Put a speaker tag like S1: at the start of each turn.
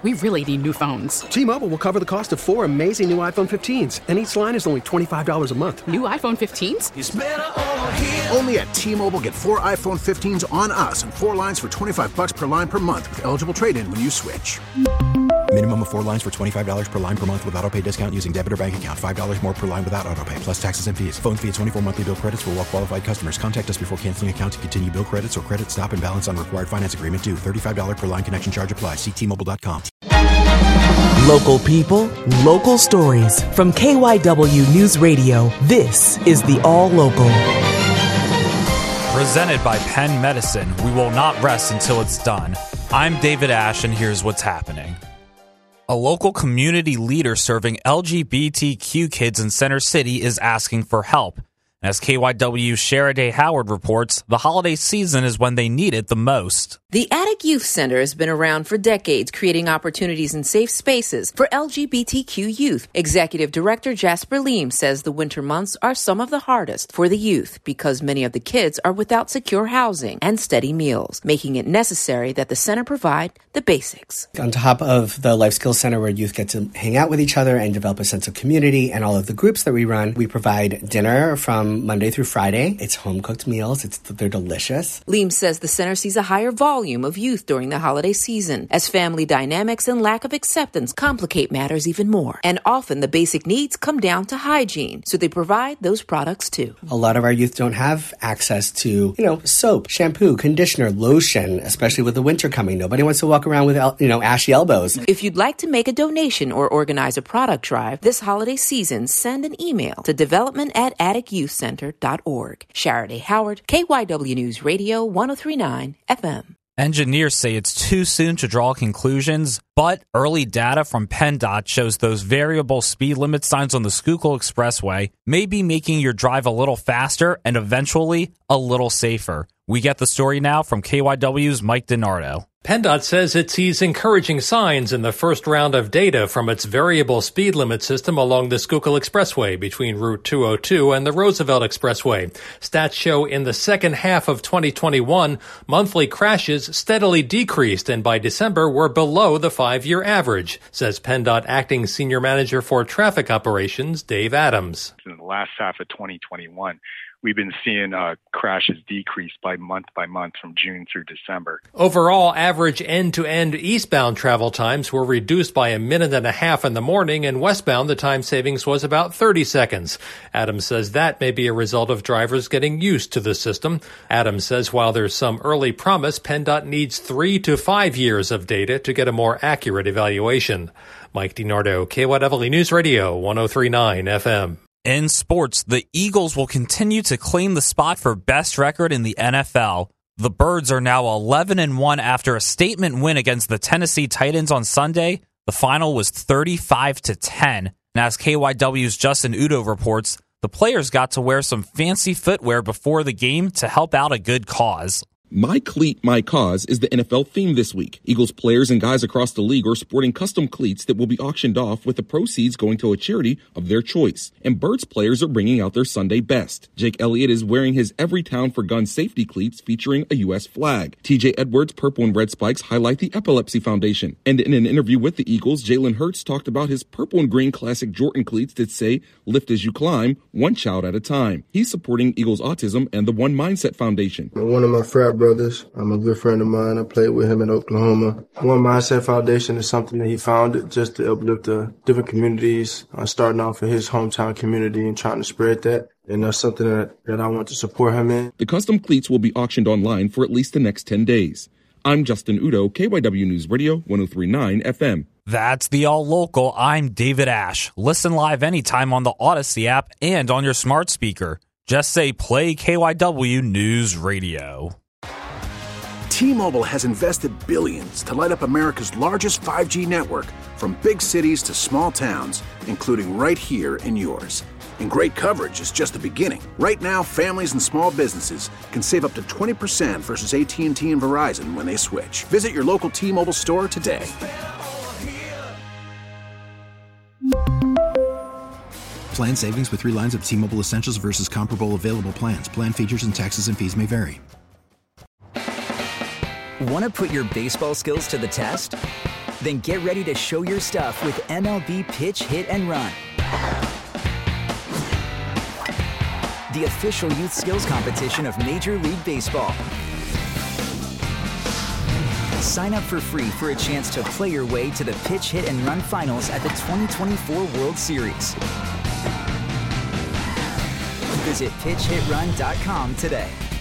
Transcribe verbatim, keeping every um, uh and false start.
S1: We really need new phones.
S2: T-Mobile will cover the cost of four amazing new iPhone fifteens, and each line is only twenty-five dollars a month.
S1: New iPhone fifteens?
S3: It's better over here.
S4: Only at T-Mobile, get four iPhone fifteens on us and four lines for twenty-five dollars per line per month with eligible trade-in when you switch.
S5: Minimum of four lines for twenty-five dollars per line per month with autopay discount using debit or bank account. five dollars more per line without autopay, plus taxes and fees. Phone fee at twenty-four monthly bill credits for well-qualified customers. Contact us before canceling account to continue bill credits or credit stop and balance on required finance agreement due. thirty-five dollars per line connection charge applies. See T Mobile dot com.
S6: Local people, local stories. From K Y W News Radio, this is the All Local.
S7: Presented by Penn Medicine, we will not rest until it's done. I'm David Ash, and here's what's happening. A local community leader serving L G B T Q kids in Center City is asking for help. As K Y W's Sharaday Howard reports, the holiday season is when they need it the most.
S8: The Attic Youth Center has been around for decades, creating opportunities and safe spaces for L G B T Q youth. Executive Director Jasper Leem says the winter months are some of the hardest for the youth because many of the kids are without secure housing and steady meals, making it necessary that the center provide the basics.
S9: On top of the Life Skills Center, where youth get to hang out with each other and develop a sense of community, and all of the groups that we run, we provide dinner from Monday through Friday. It's home-cooked meals. It's They're delicious.
S8: Leem says the center sees a higher volume of youth during the holiday season as family dynamics and lack of acceptance complicate matters even more. And often the basic needs come down to hygiene, so they provide those products too.
S9: A lot of our youth don't have access to, you know, soap, shampoo, conditioner, lotion, especially with the winter coming. Nobody wants to walk around with, you know, ashy elbows.
S8: If you'd like to make a donation or organize a product drive this holiday season, send an email to development at attic youth center dot org. Sharaday Howard, K Y W News Radio, one oh three point nine F M.
S7: Engineers say it's too soon to draw conclusions, but early data from PennDOT shows those variable speed limit signs on the Schuylkill Expressway may be making your drive a little faster and eventually a little safer. We get the story now from K Y W's Mike DiNardo.
S10: PennDOT says it sees encouraging signs in the first round of data from its variable speed limit system along the Schuylkill Expressway between Route two oh two and the Roosevelt Expressway. Stats show in the second half of twenty twenty-one, monthly crashes steadily decreased and by December were below the five-year average, says PennDOT Acting Senior Manager for Traffic Operations, Dave Adams.
S11: In the last half of twenty twenty-one, we've been seeing uh, crashes decrease by month by month from June through December.
S10: Overall, average end-to-end eastbound travel times were reduced by a minute and a half in the morning, and westbound the time savings was about thirty seconds. Adams says that may be a result of drivers getting used to the system. Adams says while there's some early promise, PennDOT needs three to five years of data to get a more accurate evaluation. Mike DiNardo, K Y W News Radio, one oh three point nine F M.
S7: In sports, the Eagles will continue to claim the spot for best record in the N F L. The Birds are now eleven and one after a statement win against the Tennessee Titans on Sunday. The final was thirty-five to ten. And as K Y W's Justin Udo reports, the players got to wear some fancy footwear before the game to help out a good cause.
S12: My Cleat, My Cause is the N F L theme this week. Eagles players and guys across the league are sporting custom cleats that will be auctioned off with the proceeds going to a charity of their choice. And Birds players are bringing out their Sunday best. Jake Elliott is wearing his Every Town for Gun safety cleats featuring a U S flag. T J Edwards' purple and red spikes highlight the Epilepsy Foundation. And in an interview with the Eagles, Jalen Hurts talked about his purple and green classic Jordan cleats that say, lift as you climb, one child at a time. He's supporting Eagles Autism and the One Mindset Foundation.
S13: One of my frat brothers. I'm a good friend of mine. I played with him in Oklahoma. One Mindset Foundation is something that he founded just to uplift the different communities, uh, starting off in his hometown community and trying to spread that. And that's something that, that I want to support him in.
S12: The custom cleats will be auctioned online for at least the next ten days. I'm Justin Udo, K Y W News Radio, one oh three point nine F M.
S7: That's the All Local. I'm David Ash. Listen live anytime on the Odyssey app and on your smart speaker. Just say play K Y W News Radio.
S4: T-Mobile has invested billions to light up America's largest five G network, from big cities to small towns, including right here in yours. And great coverage is just the beginning. Right now, families and small businesses can save up to twenty percent versus A T and T and Verizon when they switch. Visit your local T-Mobile store today.
S5: Plan savings with three lines of T-Mobile Essentials versus comparable available plans. Plan features and taxes and fees may vary.
S14: Want to put your baseball skills to the test?
S3: Then get ready to show your stuff with M L B Pitch, Hit, and Run, the official youth skills competition of Major League Baseball. Sign up for free for a chance to play your way to the Pitch, Hit, and Run finals at the twenty twenty-four World Series. Visit pitch hit run dot com today.